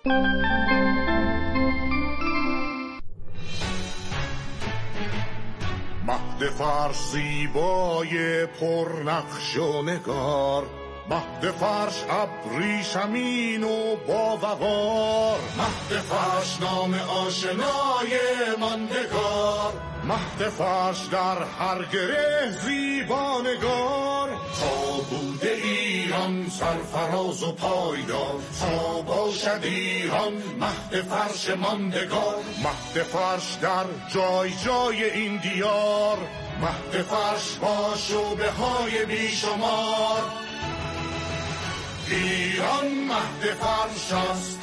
مهد فرش زیبای پرنقش و نگار، مهد فرش ابریشمین و باوقار، مهد فرش نام آشنای ماندگار، مهد فرش در هر گره زیبانگار. تا بوده ایران سرفراز و پایدار، تا باشد ایران مهد فرش ماندگار. مهد فرش در جای جای این دیار، مهد فرش با شعبه های بیشمار. ایران مهد فرش است.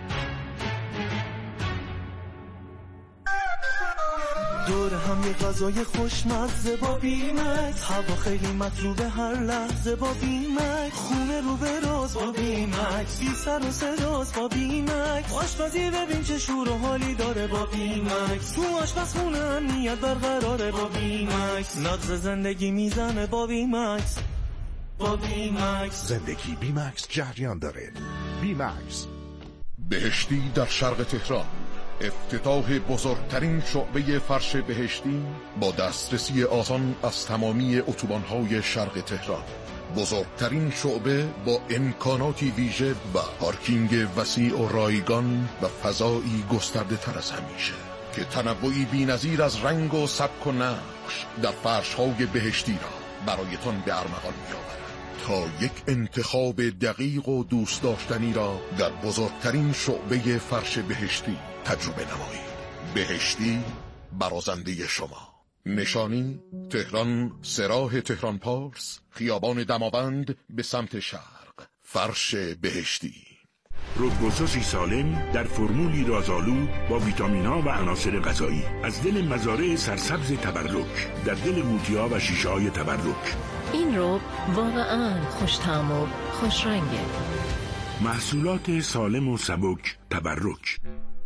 دور هم یه غذای خوشمزه با بیمکس، هوا خیلی مطلوبه هر لحظه با بیمکس، خونه رو به راز با بیمکس، بی سر و صداست با بیمکس، آشپزی ببین چه شور و حالی داره با بیمکس، تو آشپزخونه امنیت برقراره با بیمکس، نبض زندگی میزنه با بیمکس. با بیمکس زندگی بیمکس جریان داره. بیمکس. بهشتی در شرق تهران، افتتاح بزرگترین شعبه فرش بهشتی با دسترسی آسان از تمامی اتوبان‌های شرق تهران. بزرگترین شعبه با امکاناتی ویژه و پارکینگ وسیع و رایگان و فضایی گسترده تر از همیشه که تنوعی بی‌نظیر از رنگ و سبک و نقش در فرش‌های بهشتی را برایتان به ارمغان می‌آورد. تا یک انتخاب دقیق و دوست داشتنی را در بزرگترین شعبه فرش بهشتی تجربه نمایید. بهشتی برازنده شما. نشانی تهران، سراح تهران پارس، خیابان دماوند به سمت شرق. فرش بهشتی. رودگوسوسی سالم در فرمولی رازآلود با ویتامین‌ها و عناصر غذایی از دل مزارع سرسبز تبرک، در دل قوطی‌ها و شیشه‌های تبرک. این رو واقعاً خوش طعم و خوش رنگه. محصولات سالم و سبک تبرک.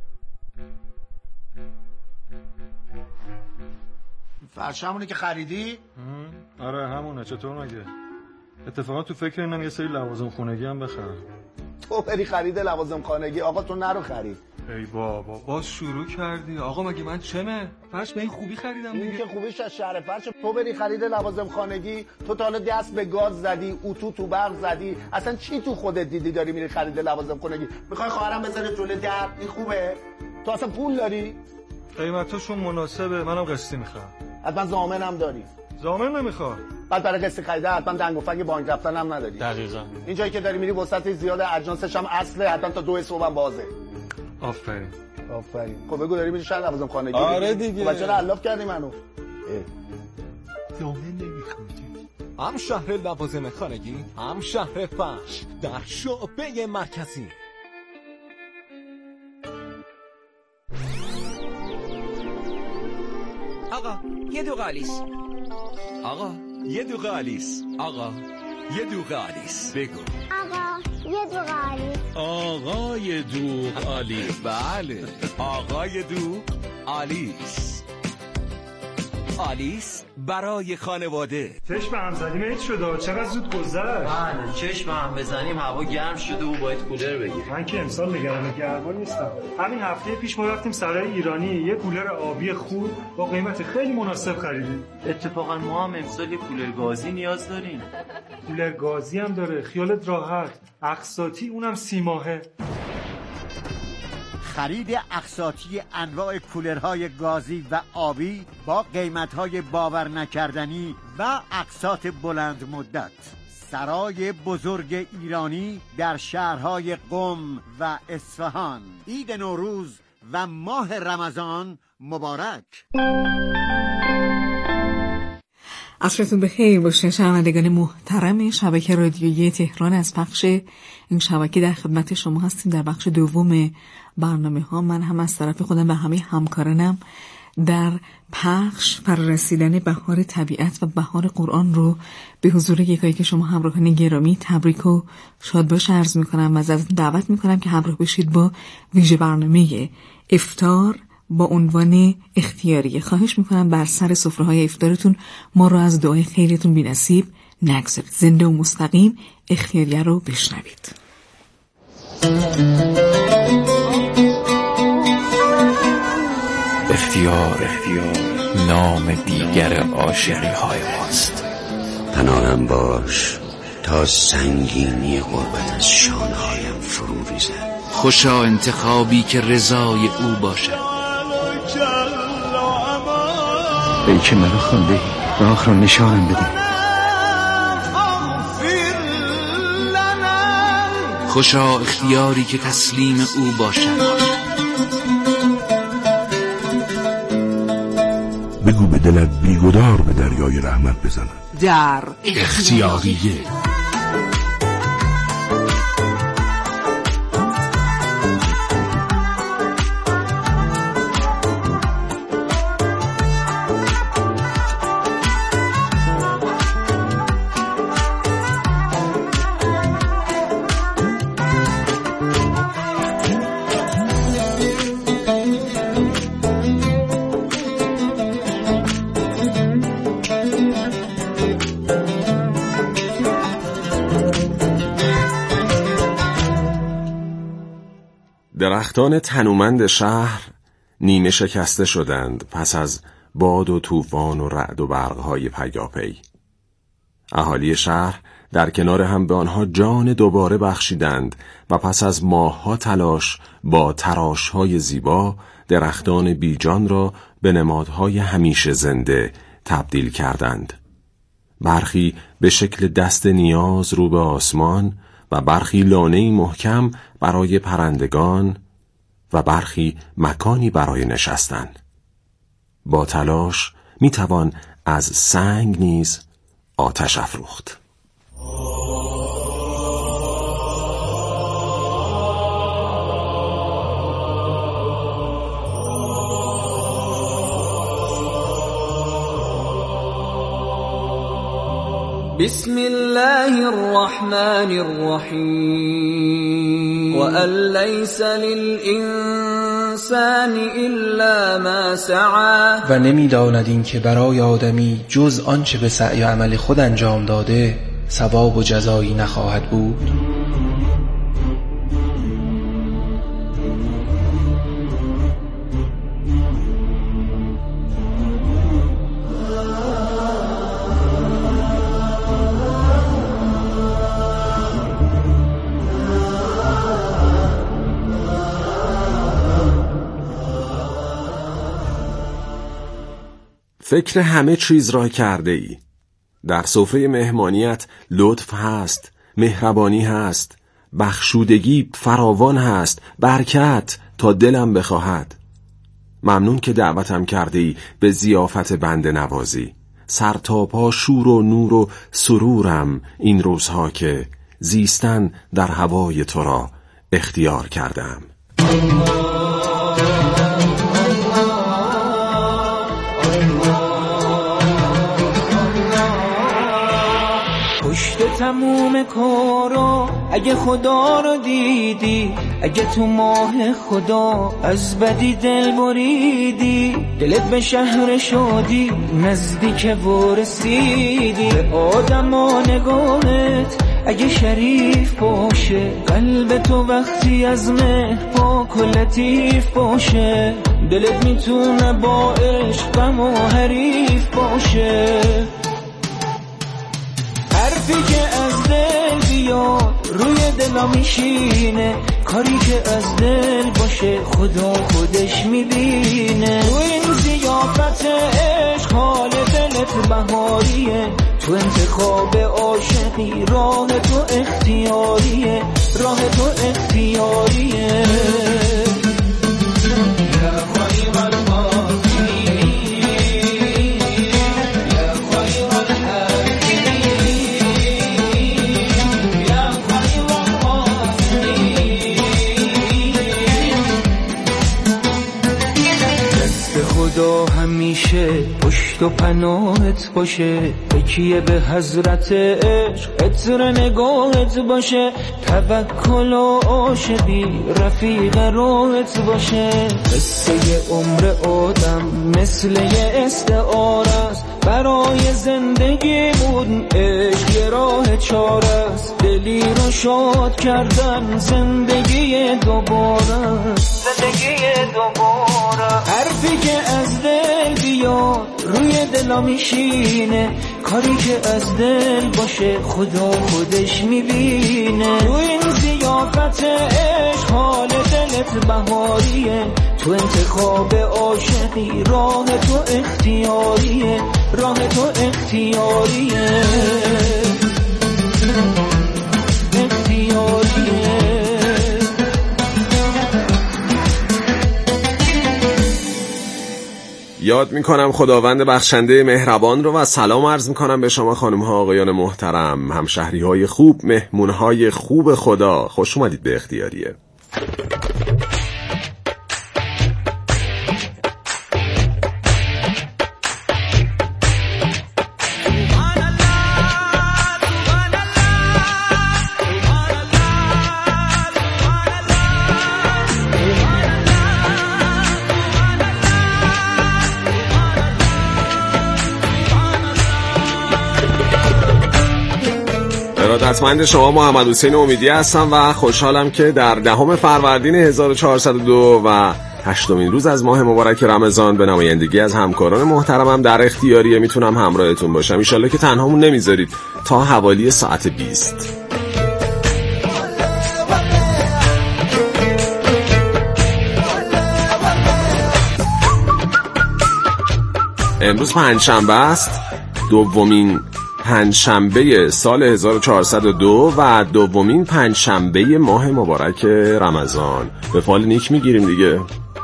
فرش همونه که خریدی؟ آره همونه. چطور مگه؟ اتفاقا تو فکر اینم یه سری لوازم خونگی هم بخرم. تو بری خرید لوازم خانگی، آقا تو نرو خرید. ای بابا باز شروع کردی. آقا مگه من چمه؟ فرش به این خوبی خریدم دیگه. این که خوبیش از شهر فرش. تو بری خرید لوازم خانگی، تو تا حالا دست به گاز زدی، اتو تو برق زدی، اصلا چی تو خودت دیدی داری میری خرید لوازم خانگی؟ میخوای خواهرم بذاره جلوی در؟ این خوبه؟ تو اصلا پول داری؟ قیمتاشون مناسبه، منم قسطی میخوام. حتما ضامنم داری؟ ضامن نمیخوام. بعد برای قسط خریده حتما دنگ و فنگ بانک رفتن هم نداری. دقیقاً. این جایی که داری میری وسط زیاد اجناسش هم اصله، حتما تا 2 صبح هم بازه. آفرین. خب بگو داری میری شهر لوازم خانگی؟ آره دیگه. خب چرا علاف کردی منو؟ ضامن نمیخوام. هم شهر لوازم خانگی، هم شهر فرش در شعبه مرکزی. آقا یه دوغ آلیس. آقا یه دوغ آلیس. آقا یه دوغ آلیس. بگو آقا یه دوغ آلیس. آقای دوغ آلیس. بله آقای دوغ آلیس. آلیس برای خانواده. چشم هم زدیم عید شده. چقدر زود گذشت. بله چشم هم بزنیم هوا گرم شده و باید کولر بگیریم. من که امسال نگران گرما نیستم. همین هفته پیش ما رفتیم سرای ایرانی یه کولر آبی خوب با قیمت خیلی مناسب خریدیم. اتفاقا ما هم امسال یه کولر گازی نیاز داریم. کولر گازی هم داره، خیالت راحت. اقساطی اونم 30 ماهه. خرید اقساطی انواع کولرهای گازی و آبی با قیمتهای باور نکردنی و اقساط بلند مدت. سرای بزرگ ایرانی در شهرهای قم و اصفهان. عید نوروز و ماه رمضان مبارک. عصرتون بخیر باشه شنوندگان محترم شبکه رادیویی تهران. از پخش این شبکه در خدمت شما هستیم در بخش دوم برنامه ها. من هم از طرف خودم و همه همکارانم در پخش فرارسیدن بهار طبیعت و بهار قرآن رو به حضور یکایی که شما همراهان گرامی تبریک و شادباش عرض میکنم و ازتون دعوت میکنم که همراه بشید با ویژه برنامه افطار با عنوان اختیاری. خواهش میکنم بر سر سفره‌های افطارتون ما رو از دعای خیرتون بی‌نصیب نگذارید. زنده و مستقیم اختیاریه رو بشنوید. اختیار نام دیگر عاشقی های ماست. پناهم باش تا سنگینی غربت از شانه‌هایم فرو ریزد. خوشا انتخابی که رضای او باشد. ای که مرا خوانده راه را نشانم بده. خوشا اختیاری که تسلیم او باشد. بگو به دلت بیگدار به دریای رحمت بزنم. در اختیاریه. درختان تنومند شهر نیمه شکسته شدند پس از باد و طوفان و رعد و برق‌های پیاپی. اهالی شهر در کنار هم به آنها جان دوباره بخشیدند و پس از ماه‌ها تلاش با تراش‌های زیبا درختان بیجان را به نمادهای همیشه زنده تبدیل کردند. برخی به شکل دست نیاز رو به آسمان و برخی لانه‌ای محکم برای پرندگان و برخی مکانی برای نشستن. با تلاش میتوان از سنگ نیز آتش افروخت. بسم الله الرحمن الرحیم وأن لیس للإنسان الا ما سعی. و نمی‌داند این که برای آدمی جز آنچه به سعی و عمل خود انجام داده ثواب و جزایی نخواهد بود. فکر همه چیز را کرده ای. در سفره مهمانیت لطف هست، مهربانی هست، بخشودگی فراوان هست، برکت تا دلم بخواهد. ممنون که دعوتم کرده ای به ضیافت بنده نوازی. سر تا پا شور و نور و سرورم این روزها که زیستن در هوای تو را اختیار کردم. پشت تموم کارا اگه خدا رو دیدی، اگه تو ماه خدا از بدی دل بریدی، دلت به شهر شادی نزدیک و رسیدی. به آدم و نگاهت اگه شریف باشه، قلب تو وقتی از مهر پاک و لطیف باشه، دلت میتونه با عشق و حریف باشه. حرفی که از دل بیاد روی دلا میشینه، کاری که از دل باشه خدا خودش میبینه. تو این ضیافت عشق حال دلت بهاریه، تو انتخاب عاشقی راه تو اختیاریه، راه تو اختیاریه. خدا همیشه پشت و پناهت باشه، تکیه به حضرت عشق عطر نگاهت باشه، توکل و عاشقی رفیق راهت باشه. قصه عمر آدم مثل یه استعاره است، برای زندگی بود عشق یه راه چاره است، دلی رو شاد کردن زندگی دوباره، زندگی دوباره. حرفی که از دل بیاد روی دلا میشینه، کاری که از دل باشه خدا خودش میبینه. تو این ضیافت عشق حال دلت بهاریه، تو انتخاب عاشقی راه تو اختیاریه، راه تو اختیاریه، اختیاریه. یاد میکنم خداوند بخشنده مهربان رو و سلام عرض میکنم به شما خانم ها آقایان محترم، همشهری های خوب، مهمون های خوب خدا. خوش اومدید به اختیاریه. ارادتمند شما محمد حسین امیدی هستم و خوشحالم که در 10 فروردین 1402 و 8مین روز از ماه مبارک رمضان به نمایندگی از همکاران محترمم در اختیاریه میتونم همراهتون باشم. ان شاءالله که تنهامون نمیذارید تا حوالی ساعت 20. امروز پنجشنبه است، دومین پنجشنبه سال 1402 و دومین پنجشنبه ماه مبارک رمضان. به فال نیک میگیریم دیگه.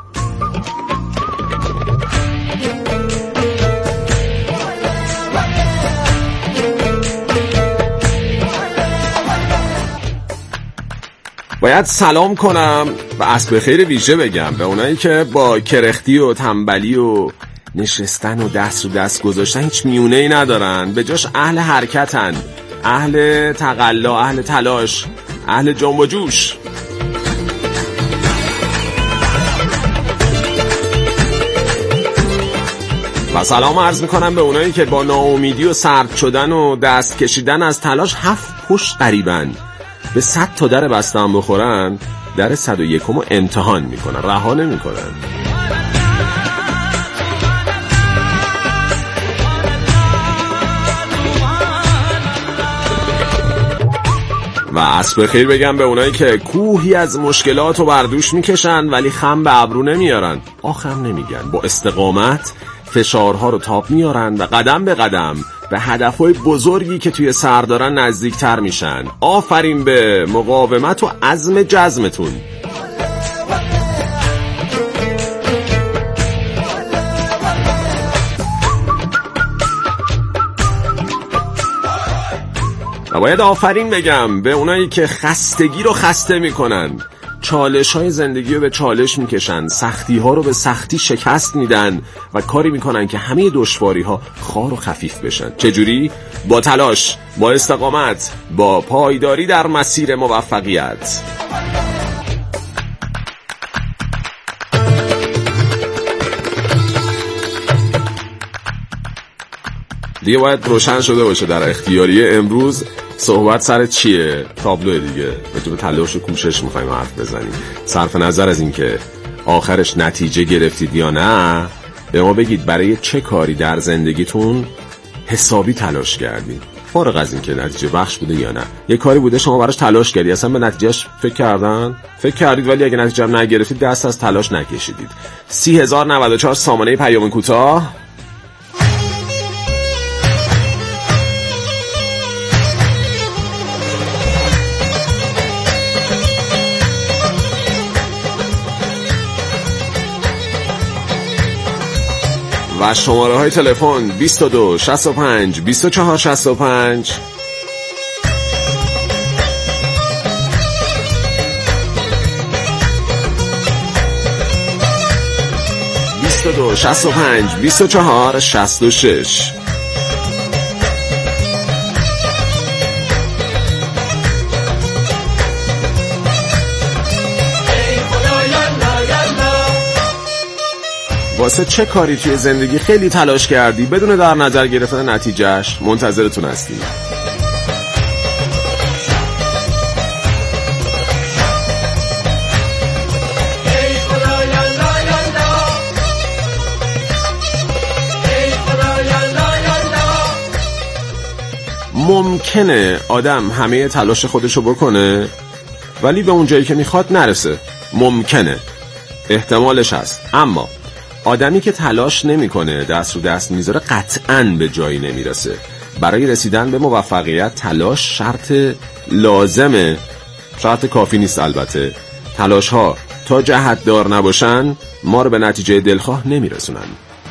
باید سلام کنم و عصر بخیر ویژه بگم به اونایی که با کرختی و تنبلی و نشستن و دست رو دست گذاشتن هیچ میونه‌ای ندارن، به جاش اهل حرکتن، اهل تقلا، اهل تلاش، اهل جنب و جوش. و سلام عرض میکنم به اونایی که با ناامیدی و سرد شدن و دست کشیدن از تلاش 7 پشت قریبن، به 100 تا در بسته هم بخورن، در 101 رو امتحان میکنن، رها نمیکنن. و عصر بخیر بگم به اونایی که کوهی از مشکلات رو بردوش میکشن ولی خم به ابرو نمیارن، آخم نمیگن، با استقامت فشارها رو تاب میارن و قدم به قدم به هدفهای بزرگی که توی سر دارن نزدیکتر میشن. آفرین به مقاومت و عزم جزمتون. و باید آفرین بگم به اونایی که خستگی رو خسته میکنن، چالش های زندگی رو به چالش میکشن، سختی ها رو به سختی شکست میدن و کاری میکنن که همه دشواری ها خوار و خفیف بشن. چجوری؟ با تلاش، با استقامت، با پایداری در مسیر موفقیت. دیگه باید روشن شده باشه در اختیاریه امروز صحبت سر چیه؟ تابلو دیگه، راجع به تلاش و کوشش می‌خوایم حرف بزنیم. صرف نظر از این که آخرش نتیجه گرفتید یا نه، به ما بگید برای چه کاری در زندگیتون حسابی تلاش کردید، فارغ از این که نتیجه بخش بوده یا نه. یه کاری بوده شما براش تلاش کردید، اصلا به نتیجهش فکر کردید ولی اگه نتیجه هم نگرفتید دست از تلاش نکشیدید. 30094 سامانه پیام کوتاه. و شماره های تلفن 22 65 24 65 22 65 24 66. واسه چه کاری توی زندگی خیلی تلاش کردی بدون در نظر گرفتن نتیجهش؟ منتظرتون هستیم. ممکنه آدم همه تلاش خودشو بکنه ولی به اون جایی که میخواد نرسه. ممکنه، احتمالش هست. اما آدمی که تلاش نمیکنه، دست رو دست میذاره، قطعاً به جایی نمیرسه. برای رسیدن به موفقیت تلاش شرط لازمه، شرط کافی نیست. البته تلاش ها تا جهت دار نباشن ما رو به نتیجه دلخواه نمیرسونن.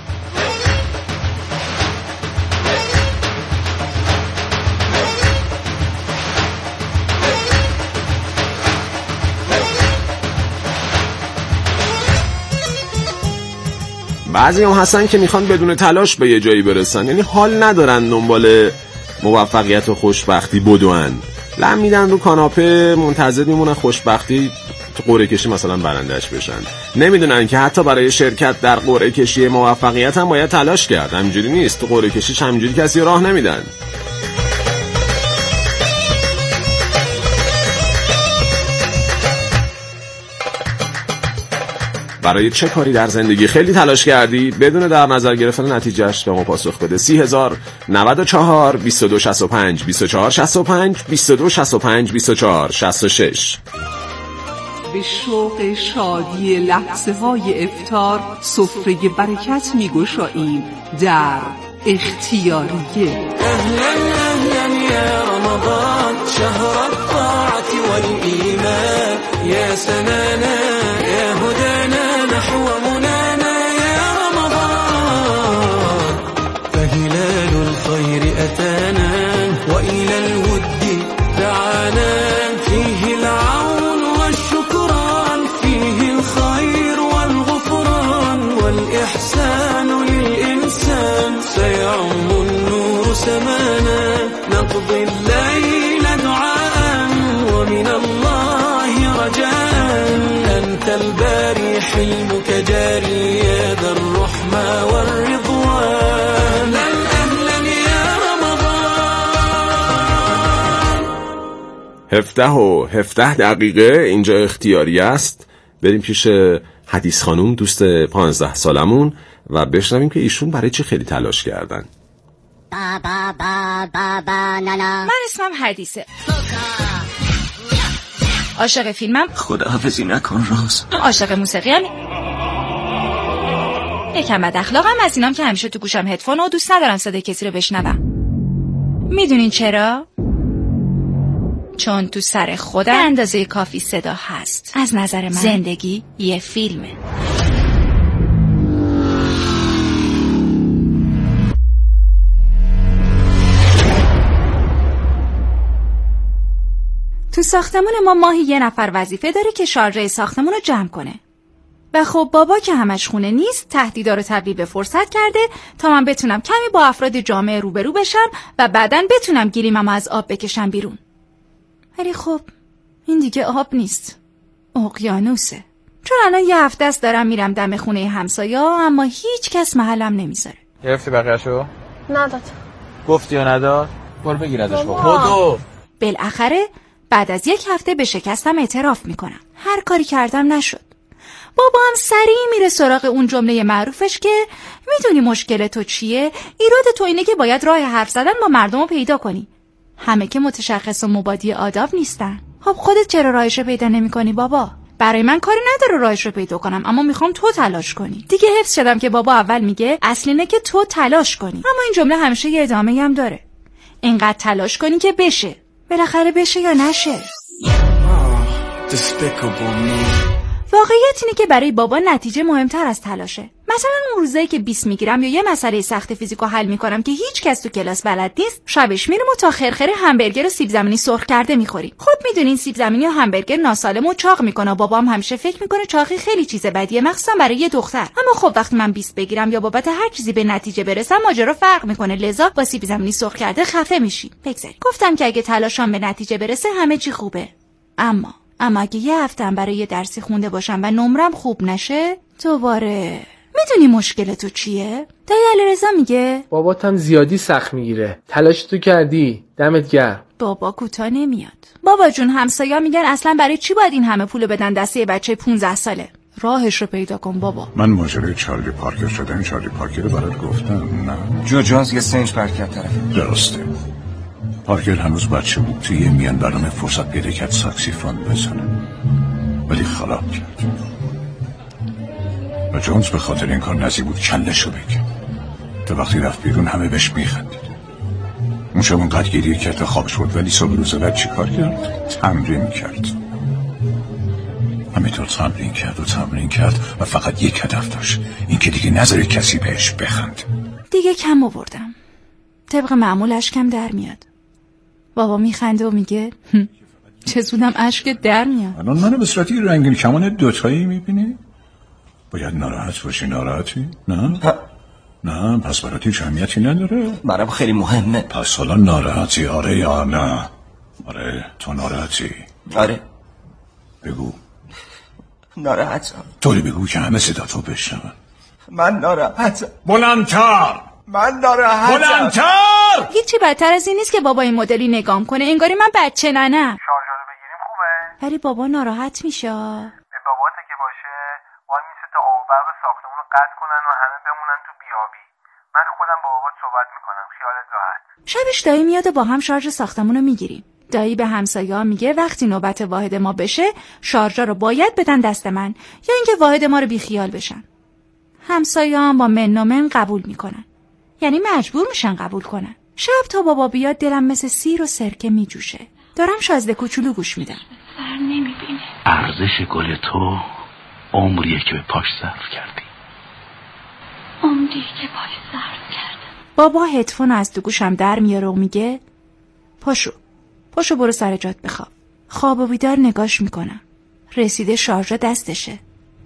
بعضی هم هستن که میخوان بدون تلاش به یه جایی برسن، یعنی حال ندارن دنبال موفقیت و خوشبختی بدون، لم میدن رو کاناپه منتظر میمونن خوشبختی تو قرعه کشی مثلا برندش بشن. نمیدونن که حتی برای شرکت در قرعه کشی موفقیت هم باید تلاش کرد. همینجوری نیست، تو قرعه کشیش همینجوری کسی راه نمیدن. برای چه کاری در زندگی خیلی تلاش کردی بدون در نظر گرفتن نتیجهش؟ به ما پاسخ بده. 30,094 2265 2465 2265 2466. به شوق شادی لحظه های افطار سفره برکت می گشاییم در اختیاریه. اهلا یا رمضان شهر الطاعة والإيمان يا سنانا يا هدانا نحو منانا يا رمضان فهلال الخير أتانا وإلى الود دعانا فيه العون والشكران فيه الخير والغفران والإحسان للإنسان سيعم النور سمانا نقضي الليل دعاء ومن الله رجاء أنت الباري حلمك جاري يا ذا الرحمة والرضوان أهلا يا رمضان. 17 دقیقه اینجا اختیاری است. بریم پیش حدیث خانوم دوست 15 سالمون و بشنویم که ایشون برای چه خیلی تلاش کردن. من اسمم حدیثه، عاشق فیلمم، خداحافظی نکن راز، عاشق موسیقیم، یکم بد اخلاقم، از اینام که همیشه تو گوشم هدفون و دوست ندارم صدای کسی رو بشنوم. میدونین چرا؟ چون تو سر خودم اندازه کافی صدا هست. از نظر من زندگی یه فیلمه. تو ساختمون ما ماهی یه نفر وظیفه داره که شارژه ساختمون رو جمع کنه. و خب بابا که همش خونه نیست تهدیدا رو تبدیل به فرصت کرده تا من بتونم کمی با افراد جامعه روبرو بشم و بعداً بتونم گلیمم از آب بکشم بیرون. ولی خب این دیگه آب نیست، اقیانوسه. چون الان یه هفته است دارم میرم دم خونه همسایا اما هیچ کس محلم نمیذاره. گرفتی بقیه‌شو؟ نداد. گفتی یا نداد؟ برو بگیر ازش بابا. بالاخره بعد از یک هفته به شکستم اعتراف میکنم. هر کاری کردم نشد. بابا هم سریع میره سراغ اون جمله معروفش که میدونی مشکل تو چیه؟ ایراد تو اینه که باید راه حرف زدن با مردم رو پیدا کنی. همه که متشخص و مبادی آداب نیستن. خب خودت چرا راهش رو پیدا نمی کنی بابا؟ برای من کاری نداره راهش رو پیدا کنم، اما میخوام تو تلاش کنی. دیگه حفظ شدم که بابا اول میگه اصل اینه که تو تلاش کنی، اما این جمله همیشه یه ادامه‌ای هم داره. اینقدر تلاش کنی که بشه. بالاخره بشه یا نشه. واقعیت اینه که برای بابا نتیجه مهمتر از تلاشه. مثلا اون روزایی که 20 میگیرم یا یه مسئله سخت فیزیکو حل میکنم که هیچ کس تو کلاس بلد نیست، شبش میریم و تا خرخره همبرگر و سیب زمینی سرخ کرده میخوریم. خب میدونین سیب زمینی و همبرگر ناسالم و چاق میکنه. بابام همیشه فکر میکنه چاقی خیلی چیز بدیه، مخصوصا برای یه دختر. اما خب وقتی من 20 بگیرم یا بابت هر چیزی به نتیجه برسم ماجرا فرق میکنه، لذا با سیب زمینی سرخ کرده خفه میشی. بگذارید گفتم که اگه تلاشم به نتیجه برسه همه چی خوبه. اما اگه یه هفته برای یه درسی خونده باشم و نمرم خوب نشه، دوباره میدونی مشکل تو چیه؟ دایی علیرضا میگه باباتم زیادی سخت میگیره. تلاش تو کردی، دمت گرم. بابا کوتاه نمیاد. بابا جون همسایا میگن اصلا برای چی باید این همه پولو بدن دسته یه بچه 15 ساله؟ راهش رو پیدا کن بابا. من ماجرای چارلی پارکر شدن چارلی پارکر رو برات گفتم. نه جو جونز یه سنج برکت طرفه. درسته. پارکر هنوز بچه بود، توی یه میان برنامه فرصت پیدا کرد ساکسیفون بزنه، ولی خراب کرد. و جونز به خاطر این کار نزدیک بود کله‌شو بگه. تا وقتی رفت بیرون همه بهش میخندید. اون شب اونقدر گریه کرد تا خوابش بود، ولی صبح روز بعد چی کار کرد؟ تمرین کرد. همینطور تمرین کرد و فقط یک هدف داشت، این که دیگه نذاره کسی بهش بخند. دیگه کم آوردم. طبق معمول اشکم در میاد. بابا میخنده و میگه چه زودم اشکت در میاد. الان منو به صورتی رنگین کمان دوتایی میبینی؟ باید ناراحت باشی. ناراحتی؟ نه پس برات هیچ اهمیتی نداره؟ برام خیلی مهمه. پس حالا ناراحتی؟ آره یا نه؟ آره تو ناراحتی؟ آره. بگو. ناراحتم. طوری بگو که همه صدا تو بشنون. من ناراحتم. بلندتر. من ناراحتم. بلندتر. هیچی بدتر از این نیست که بابا این مدلی نگام کنه انگاری من بچه ننم. شارژر رو بگیریم خوبه؟ ولی بابا ناراحت میشه. به بابات که باشه وای میسه تا آبرق ساختمون رو قطع کنن و همه بمونن تو بیابی. من خودم با بابات صحبت میکنم، خیالت راحت. شبش دایی میاد و با هم شارژ ساختمون رو میگیریم. دایی به همسایه‌ها میگه وقتی نوبت واحد ما بشه شارژر رو باید بدن دست من یا اینکه واحد ما رو بیخیال بشن. همسایه‌ها با من و من قبول میکنن. یعنی مجبور میشن قبول کنن. شب تا بابا بیاد دلم مثل سیر و سرکه میجوشه. دارم شازده کوچولو گوش میدم. سر نمیبینه. ارزش گل تو عمریه که به پاش صرف کردی. عمریه که پاش صرف کردم. بابا هدفون از تو گوشم در میاره و میگه پاشو برو سر جات بخواب. خواب و بیدار نگاش میکنم. رسیده شارژر دستشه.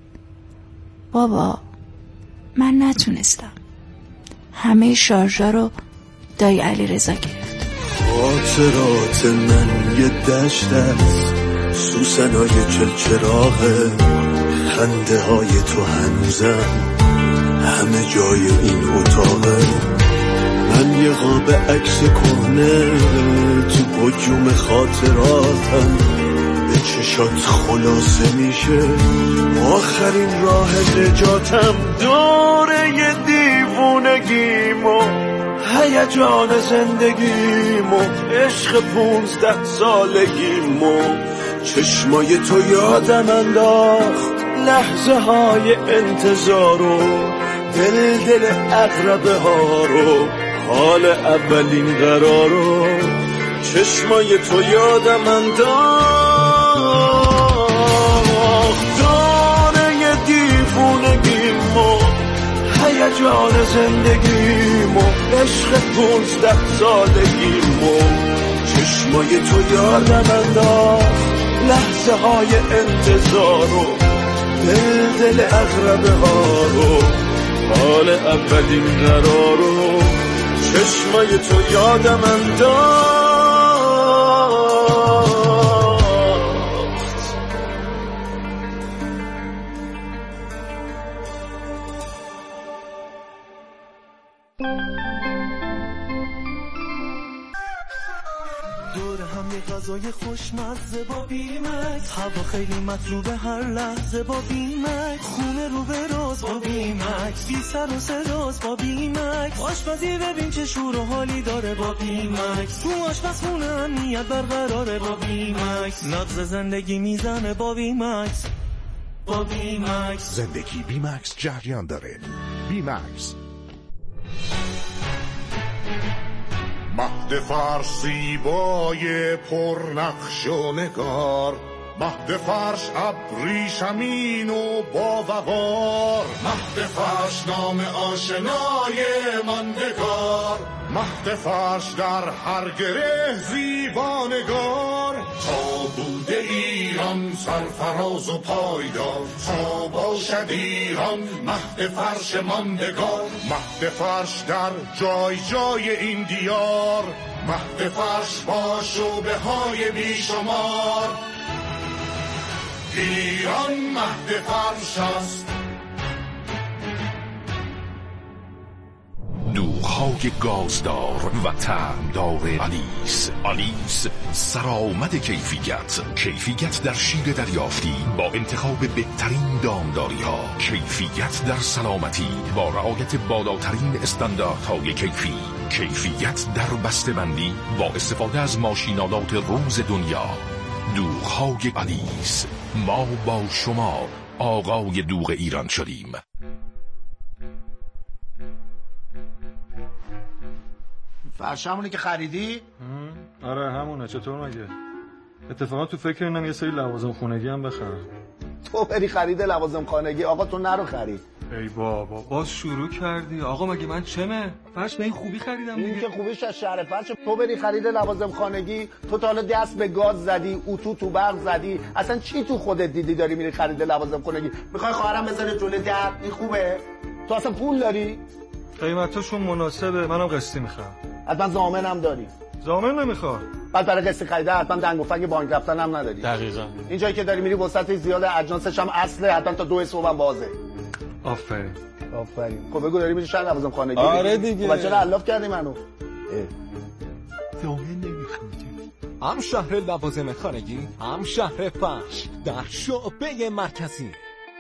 بابا من نتونستم. همه شارژر رو دایی علیرضا گرفت. خاطرات من یه دشت است، سوسنای چلچراغه، خنده های تو هنوزم همه جای این اتاقه. من یه قاب عکس کهنه تو هجوم خاطراتم، به چشات خلاصه میشه آخرین راه نجاتم. دوره دیوونگیمو، هیجان زندگیمو، عشق 15 سالگیمو، چشمای تو یادم انداخت لحظه های انتظارو، دل اقربه ها رو، حال اولین قرارو، چشمای تو یادم انداخت داره دیوونگیمو، هیجان زندگیمو، عشق 15 سالگیمو، چشمای تو یادم انداخت لحظه های انتظارو، دل اقربه ها رو، حال اولین قرارو، چشمای تو یادم انداخت. دور هم یه غذای خوشمزه با بیمکس، هوا خیلی مطلوبه هر لحظه با بیمکس، خونه رو به راز با بیمکس، بی سر و صداست با بیمکس، آشپزی ببین چه شور و حالی داره با بیمکس، تو آشپزخونه امنیت برقراره با بیمکس، نبض زندگی میزنه با بیمکس. با بیمکس زندگی بیمکس جریان داره. بیمکس مهد فرش زیبای پرنقش و نگار، مهد فرش ابریشمین و با وقار، مهد فرش نام آشنای ماندگار، مهد فرش در هر گره زیبانگار، تا بوده ایران سرفراز و پایدار، تا باشد ایران مهد فرش ماندگار، مهد فرش در جای جای این دیار، مهد فرش با شعبه های بیشمار، ایران مهد فرش است، دوغ‌های گازدار و طعمدار آلیس سرآمد کیفیت در شیر دریافتی با انتخاب بهترین دامداری ها، کیفیت در سلامتی با رعایت بالاترین استانداردهای کیفیت در بسته‌بندی با استفاده از ماشینالات روز دنیا. دوغ‌های آلیس، ما با شما آقای دوغ ایران شدیم. فرش همونی که خریدی؟ آره همونه. چطور مگه؟ اتفاقا تو فکر اینم یه سری لوازم خونگی هم بخرم. تو بری خرید لوازم خانگی؟ آقا تو نرو خرید. ای بابا باز شروع کردی. آقا مگه من چمه؟ فرش به این خوبی خریدم دیگه. این که خوبیش از شهر فرش. تو بری خرید لوازم خانگی، تو تا حالا دست به گاز زدی، اتو تو برق زدی، اصلا چی تو خودت دیدی داری میری خرید لوازم خانگی؟ میخوای خواهرم بذاره جلوی در؟ این خوبه؟ تو اصلا پول داری؟ قیمتاشون مناسبه، منم قسطی میخوام. حتما ضامنم داری؟ ضامن نمیخوام. بعد برای قسط خریده حتما دنگ و فنگ بانک رفتن هم نداری. دقیقاً. این جایی که داری میری وسط زیاد اجناسش هم اصله، حتما تا 2 صبح هم بازه. آفرین. خب بگو داری میری شهر لوازم خانگی؟ آره دیگه. خب چرا الاف کردی منو؟ ضامن نمیخوام. هم شهر لوازم خانگی، هم شهر فرش در شعبه مرکزی.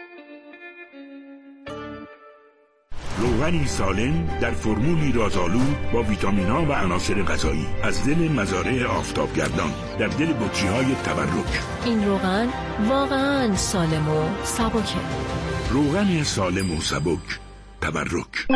روغنی سالم در فرمولی رازآلود با ویتامین‌ها و عناصر غذایی از دل مزارع آفتابگردان در دل بطری‌های تبرک. این روغن واقعاً سالم و سبکه. روغن سالم و سبک تبرک.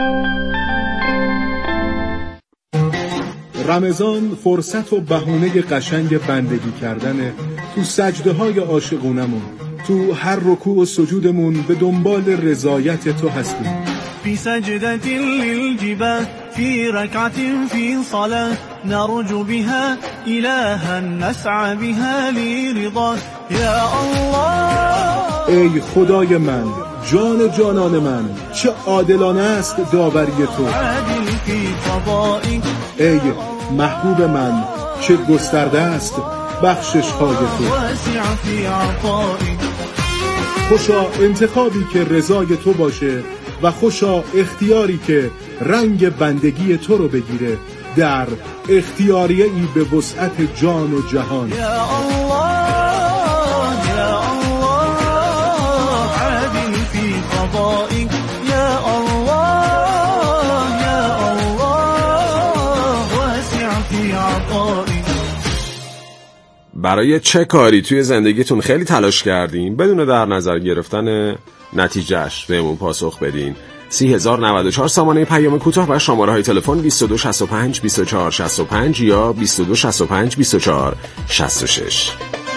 رمضان فرصت و بهونه قشنگ بندگی کردن تو سجده‌های عاشقونمون، تو هر رکوع و سجودمون به دنبال رضایت تو هستیم. في سجدة للجباه في ركعة في صلاة نرجو بها إلها نسعى بها لرضاه يا الله. ای خدای من، جان جانان من، چه عادلانه است داوری تو. عادل في قضائك. ای محبوب من، چه گسترده است بخشش های تو. واسع في عطائك. خوشا انتخابی که رضای تو باشه و خوشا اختیاری که رنگ بندگی تو رو بگیره در اختیاریه ای به وسعت جان و جهان. یا الله یا الله عادل فی قضائک یا الله واسع فی عطائک. برای چه کاری توی زندگیتون خیلی تلاش کردین بدون در نظر گرفتن نتیجهش بهمون پاسخ بدین. 30,094 سامانه پیام کوتاه و شماره های تلفن 2265 2465 یا 2265 2466.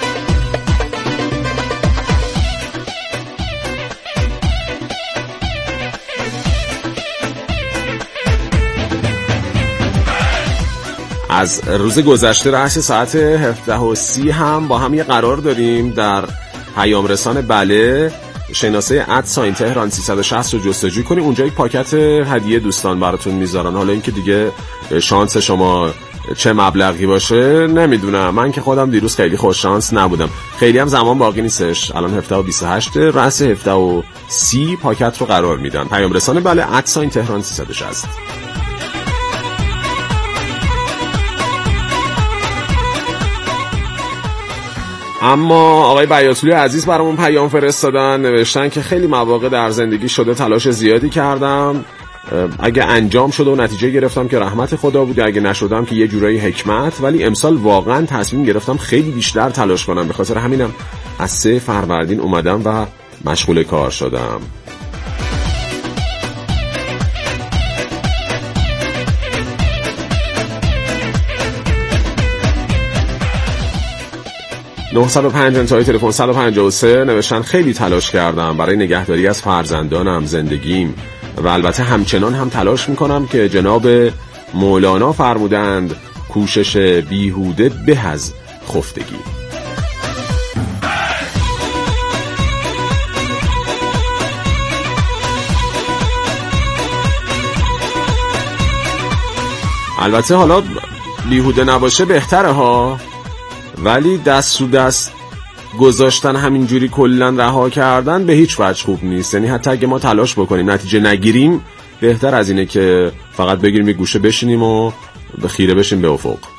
از روز گذشته رأس ساعت 17:30 هم با هم یه قرار داریم در پیام رسان بله شناسه @ تهران 360 رو جستجو کنیم. اونجا یک پاکت هدیه دوستان براتون میذارن. حالا اینکه دیگه شانس شما چه مبلغی باشه نمیدونم، من که خودم دیروز خیلی خوش شانس نبودم. خیلی هم زمان باقی نیستش، الان 17:28 رأس 17:30 پاکت رو قرار میدن. پیام رسان بله @ تهران 360. اما آقای بیاتولی عزیز برامون پیام فرستادن، نوشتن که خیلی مواقع در زندگی شده تلاش زیادی کردم، اگه انجام شده و نتیجه گرفتم که رحمت خدا بود، اگه نشدم که یه جورایی حکمت، ولی امسال واقعا تصمیم گرفتم خیلی بیشتر تلاش کنم، به خاطر همینم از 3 فروردین اومدم و مشغول کار شدم. (905) انتهای تلفن 153 نوشتن خیلی تلاش کردم برای نگهداری از فرزندانم، زندگیم، و البته همچنان هم تلاش میکنم که جناب مولانا فرمودند کوشش بیهوده به از خفتگی. البته حالا بیهوده نباشه بهتره ها، ولی دست رو دست گذاشتن همینجوری کلن رها کردن به هیچ وجه خوب نیست. یعنی حتی اگه ما تلاش بکنیم نتیجه نگیریم بهتر از اینه که فقط بگیریم یه گوشه بشینیم و خیره بشیم به افق.